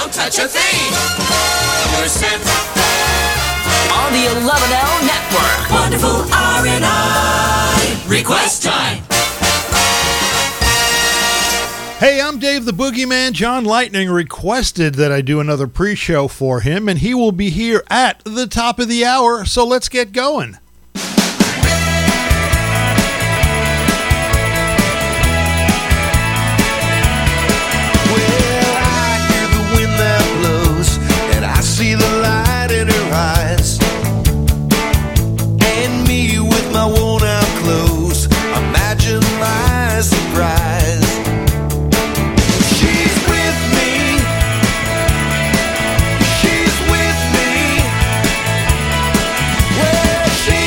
don't touch a thing. You're set on the 11L Network. Wonderful R&I. Request time. Hey, I'm Dave the Boogeyman. John Lightning requested that I do another pre-show for him, and he will be here at the top of the hour, so let's get going. Well, I hear the wind that blows, and I see the light in her eyes. And me with my worn-out clothes, imagine my surprise. She's with me. She's with me. Well, she's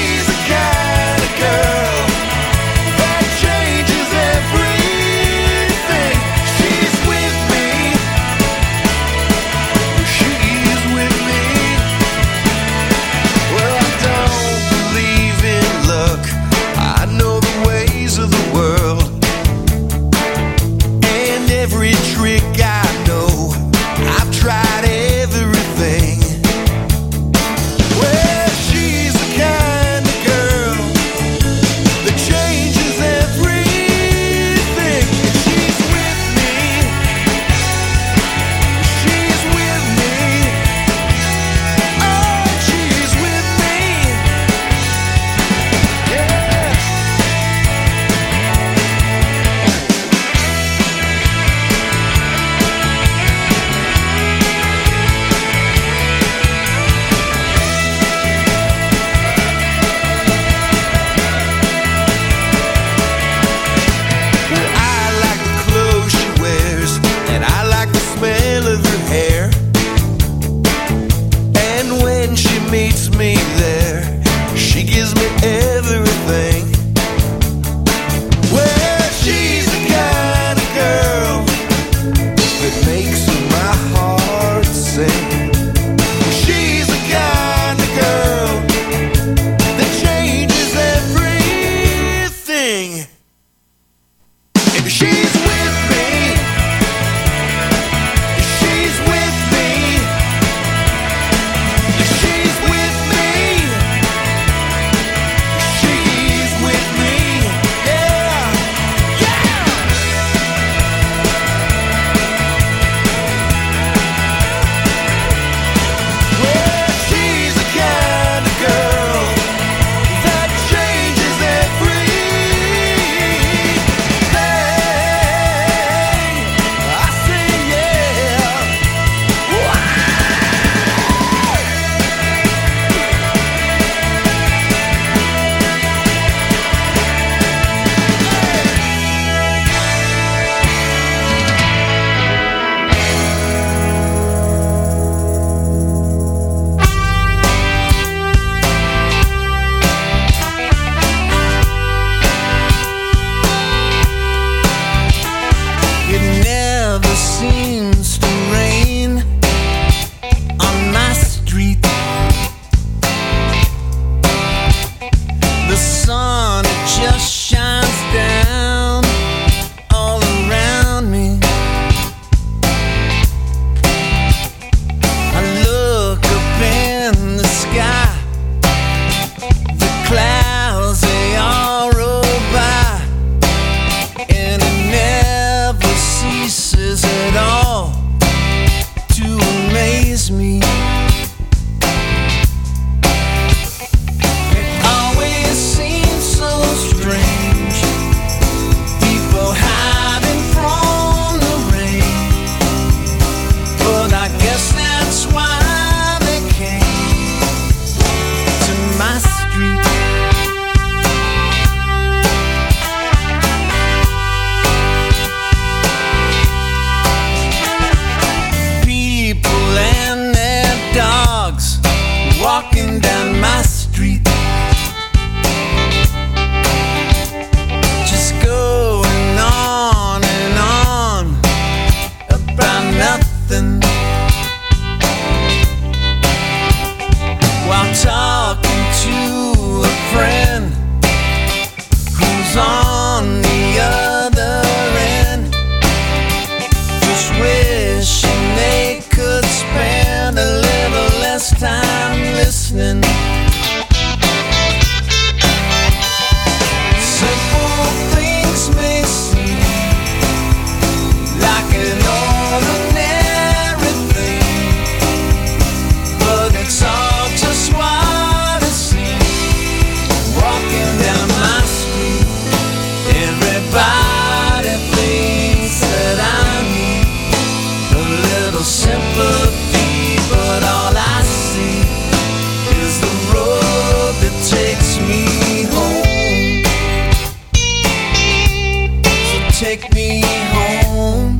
home.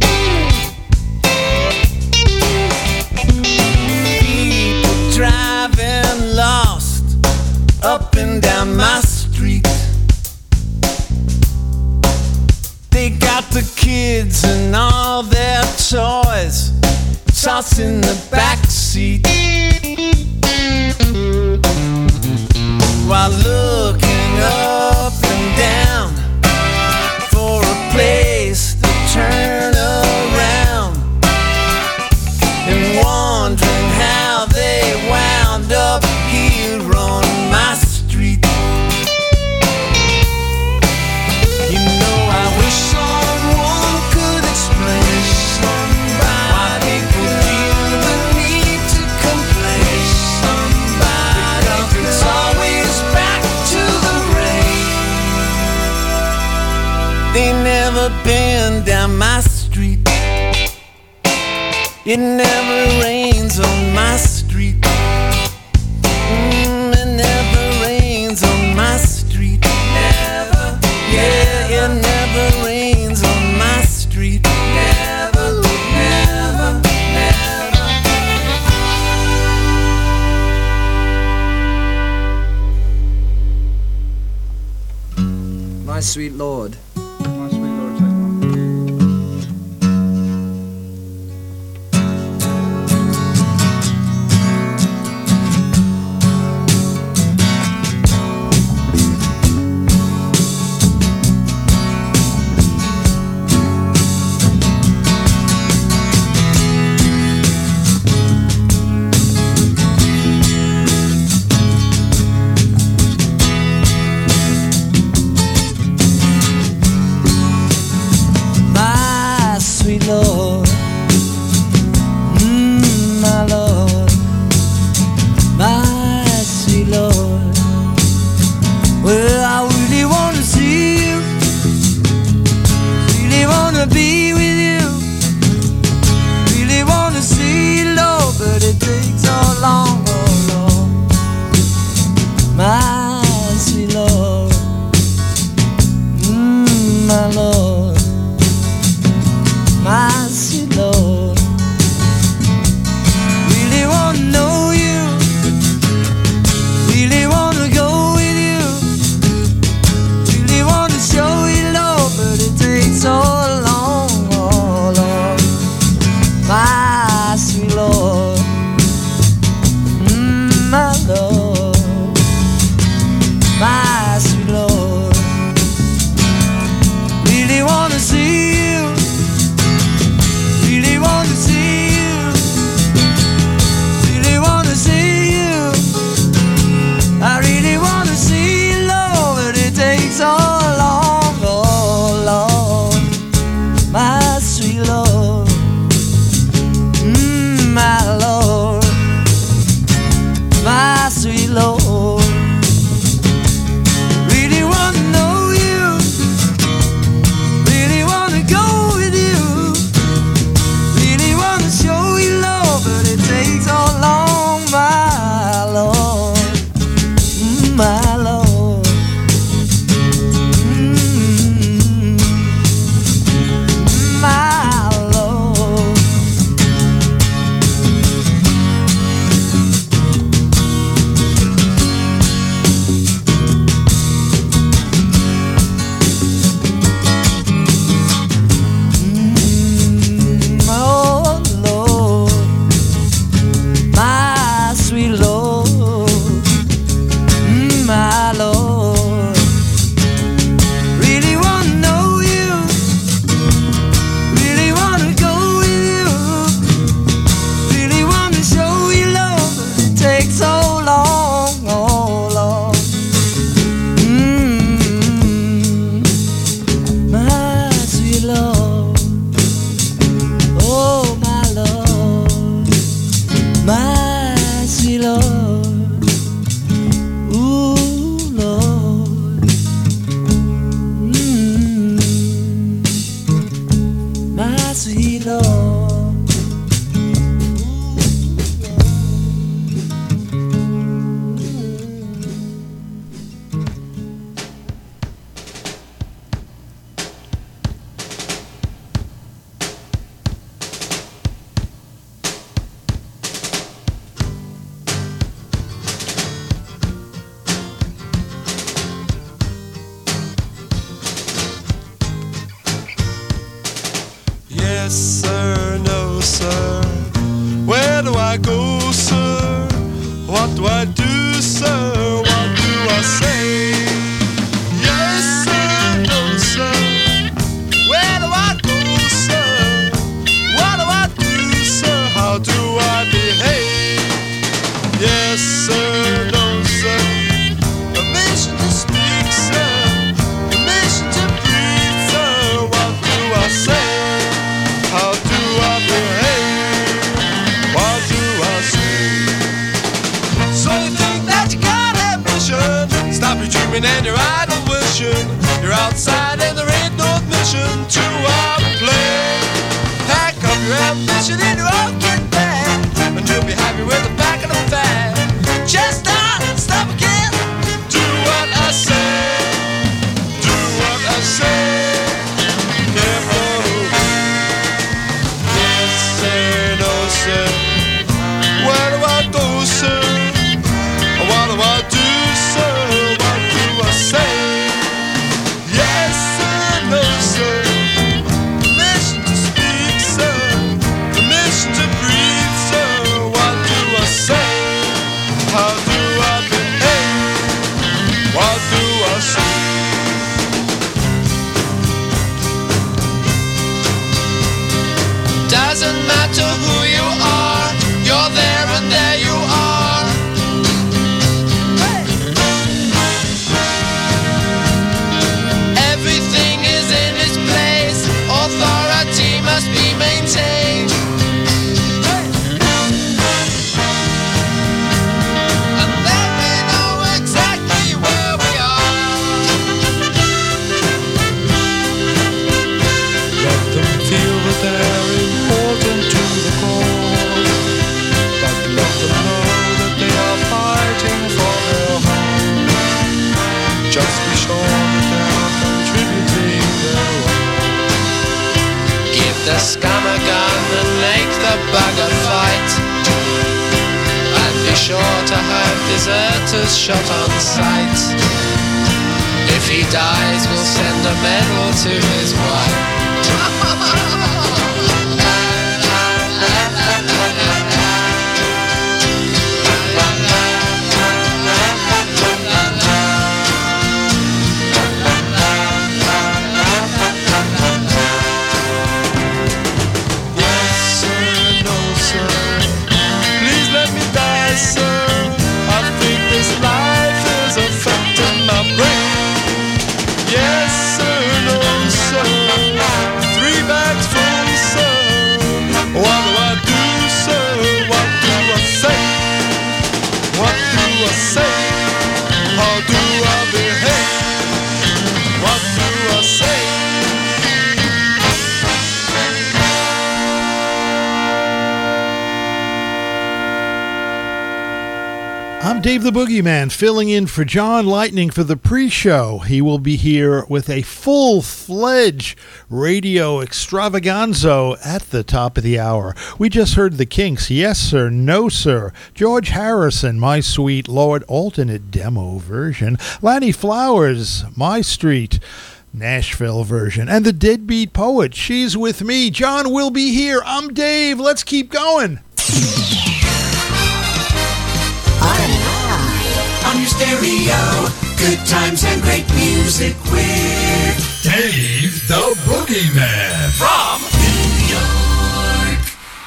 People driving lost up and down my street. They got the kids and all their toys tossed in the back seat, while looking up and down for a place to turn around, and wondering how they wound up here on my street. You know, I wish someone could explain why people feel the need to complain. It's always back to the rain. They never been down my street. It never rains on my street. It never rains on my street. Never. Yeah, it never rains on my street. Never, never, never. My sweet Lord. Lord, my Lord, my sweet Lord. Well, I really want to see you, really want to be with you, really want to see you, Lord, but it takes so long, oh Lord, my sweet Lord, my Lord. My sweet Lord, really want to know you, really want to go with you, really want to show you, Lord, but it takes so long, oh Lord, my sweet Lord, my Lord, my sweet Lord, really want to see you. Really want to see you, really want to see you. I really want to see you, Lord, but it takes so long, oh Lord, my sweet Lord, my Lord, my sweet Lord. Really want to know you, really want to go with you. Show you love, but it takes so long, my Lord, my Lord, my Lord. Yes, sir, no, sir. Where do I go, sir? What do I do, sir? What do I say? Yes, sir, no, sir. Where do I go, sir? What do I do, sir? How do I behave? Yes, sir, no, sir. Permission to speak, sir. Permission to breathe, sir. What do I say? How do I behave? What do I say? So you think that you got ambition? Stop your dreaming and your idle wishing. You're outside and there ain't no admission to our play. Pack up your ambition in your own kit bag, and you'll be happy with the back of the bag. Just stop again. Do what I say. Do what I say. Never yes, sir, no, sir. Where do I go, sir? What do I do, sir? What do I say? Yes, sir, no, sir. Permission to speak, sir. Permission to breathe, sir. What do I say? How do I behave? What do I say? Doesn't matter who you are, you're there and there you are. Everything is in its place, authority must be maintained. And then we know exactly where we are. Let them feel that they're important to the cause, but let them know that they are fighting for their home. Just be sure that they're contributing their own. Give the scum a gun and make the bugger fight, and be sure to have deserters shot on sight. If he dies, we'll send a medal to his wife. Yes, sir, no, sir. Please let me die, sir. I think this life is affecting my brain. Yes, sir, no, sir. 3 bags full, sir. What do I do, sir? What do I say? What do I say? How do I behave? What do I say? I'm Dave the Boogeyman, filling in for John Lightning for the pre-show. He will be here with a full-fledged radio extravaganza at the top of the hour. We just heard the Kinks, Yes Sir, No Sir, George Harrison, My Sweet Lord, alternate demo version, Lanny Flowers, My Street, Nashville version, and the Deadbeat Poet, She's With Me. John will be here. I'm Dave. Let's keep going. On your stereo, good times and great music with Dave the Boogeyman. from New York.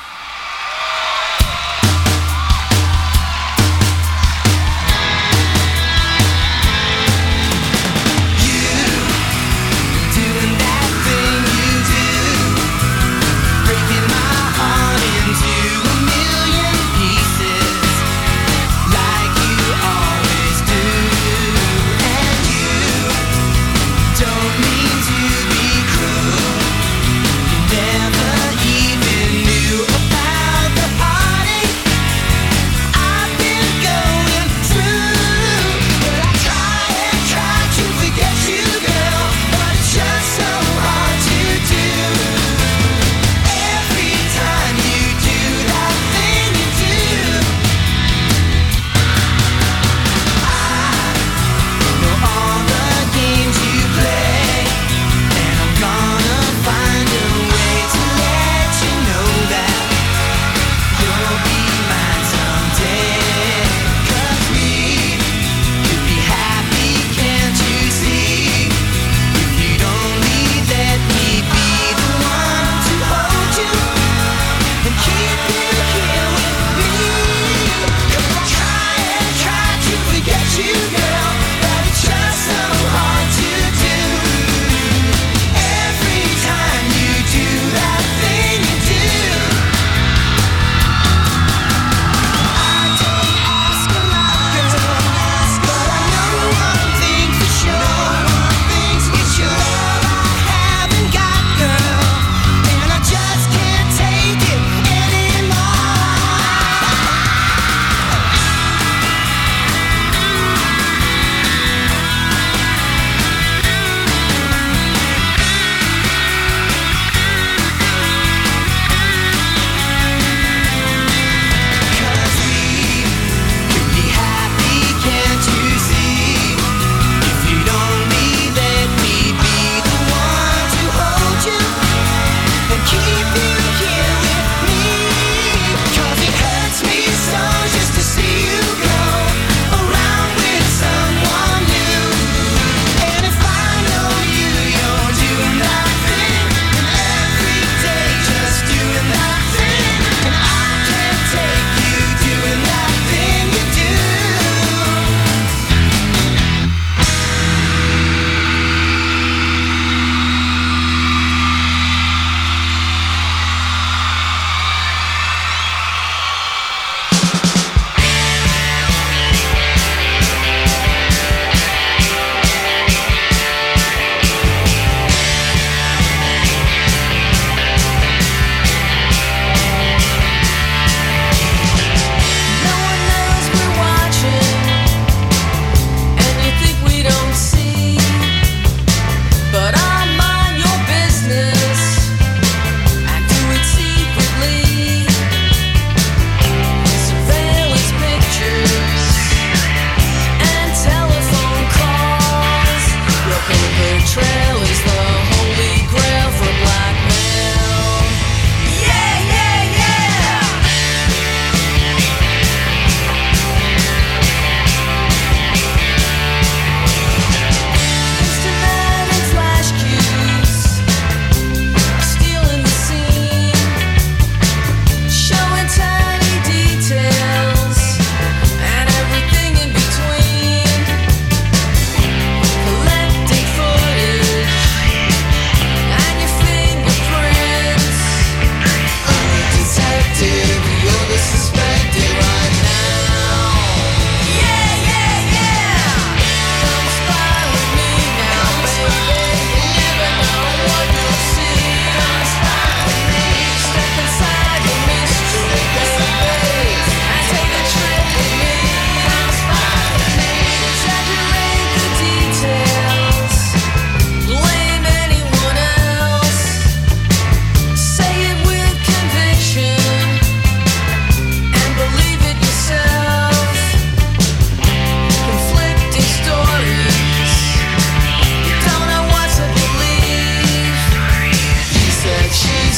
Doing that thing you do, breaking my heart into a million pieces, like you always do. And you don't mean to be cruel.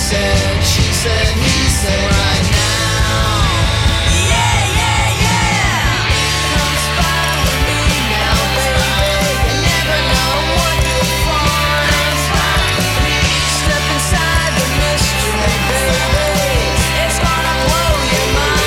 said, she said, he said right now. Yeah, yeah, yeah. Come spy with me now, baby. You never know what you'll find. Step inside the mystery, baby. It's gonna blow your mind.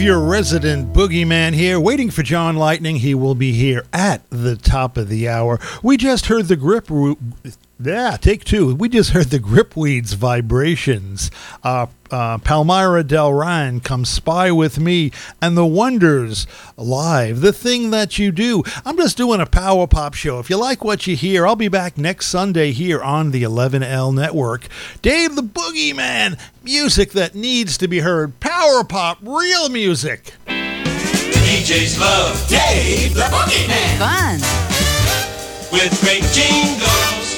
your resident boogeyman here, waiting for John Lightning. He will be here at the top of the hour. We just heard the take two. We just heard the Gripweeds Vibrations. Palmyra Del Ryan, Come Spy With Me, and The Wonders live, The Thing That You Do. I'm just doing a power pop show. If you like what you hear, I'll be back next Sunday here on the 11L Network. Dave the Boogeyman, music that needs to be heard. Power pop, real music. DJs love Dave the Boogeyman. Fun. With great jingles.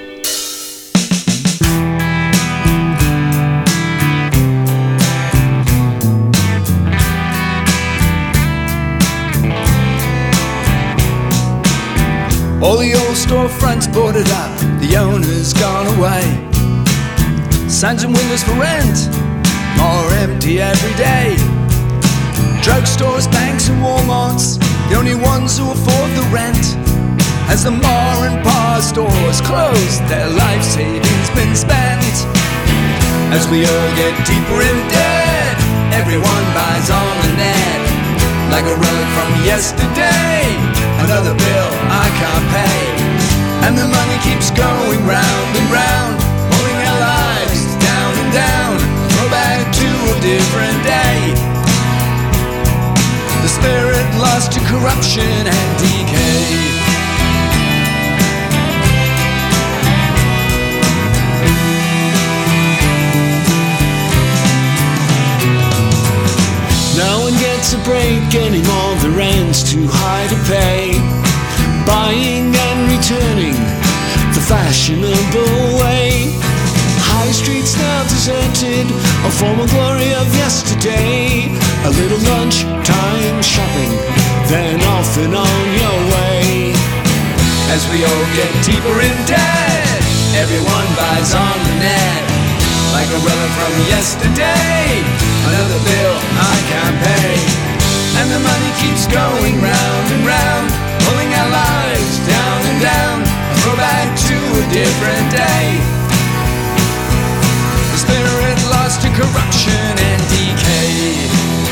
All the old storefronts boarded up, the owner's gone away. Signs and windows for rent, more empty every day. Drugstores, banks and Walmarts, the only ones who afford the rent. As the ma and pa stores closed, their life savings been spent. As we all get deeper in debt, everyone buys on the net. Like a relic from yesterday, another bill I can't pay. And the money keeps going round and round, pulling our lives down and down. Throw back to a different day. The spirit lost to corruption and decay. No one gets a break anymore, the rent's too high to pay. Buying and returning the fashionable way. High streets now deserted, a former glory of yesterday. A little lunchtime shopping, then off and on your way. As we all get deeper in debt, everyone buys on the net. Like a relic from yesterday, another bill I can't pay. And the money keeps going round and round, pulling our lives down and down. Throw back to a different day. The spirit lost to corruption and decay.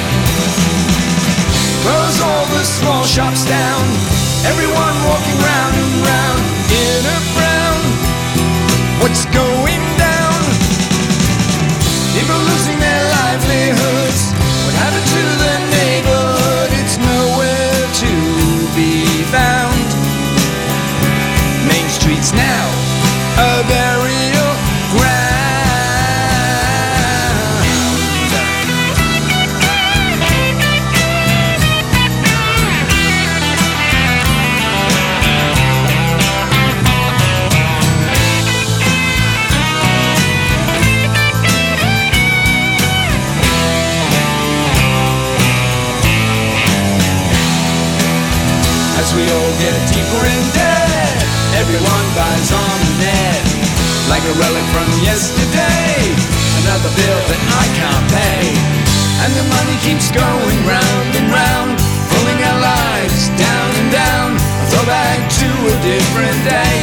Close all the small shops down, everyone walking round and round in a frown. What's going down? People losing their livelihoods. What happened to the neighborhood? It's nowhere to be found. Main streets now a burial ground. As we all get deeper in debt, everyone buys on the net. Like a relic from yesterday, another bill that I can't pay. And the money keeps going round and round, pulling our lives down and down. A throwback to a different day.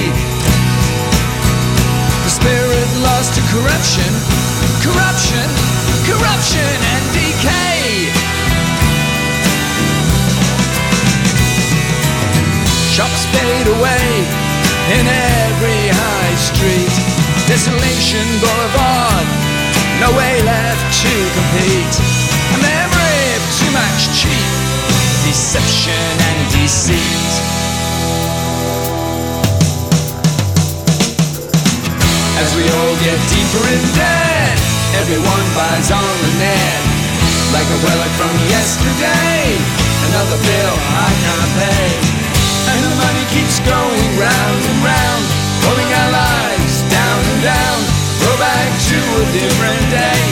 The spirit lost to corruption, corruption, corruption and decay. Shops fade away in every high street. Desolation Boulevard, no way left to compete. A memory of too much cheap deception and deceit. As we all get deeper in debt, everyone buys on the net. Like a relic from yesterday, another bill I can't pay. And the money keeps going round and round, pulling our lives down and down. Throw back to a different day.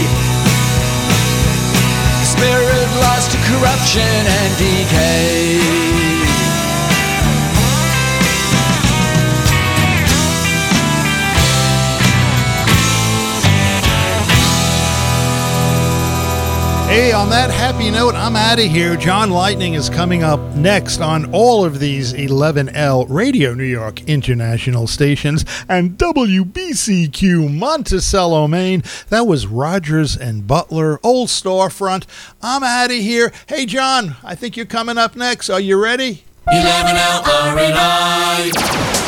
The spirit lost to corruption and decay. Hey, on that happy note, I'm out of here. John Lightning is coming up next on all of these 11L Radio New York international stations and WBCQ Monticello, Maine. That was Rogers and Butler, Old Storefront. I'm out of here. Hey, John, I think you're coming up next. Are you ready? 11L R&I.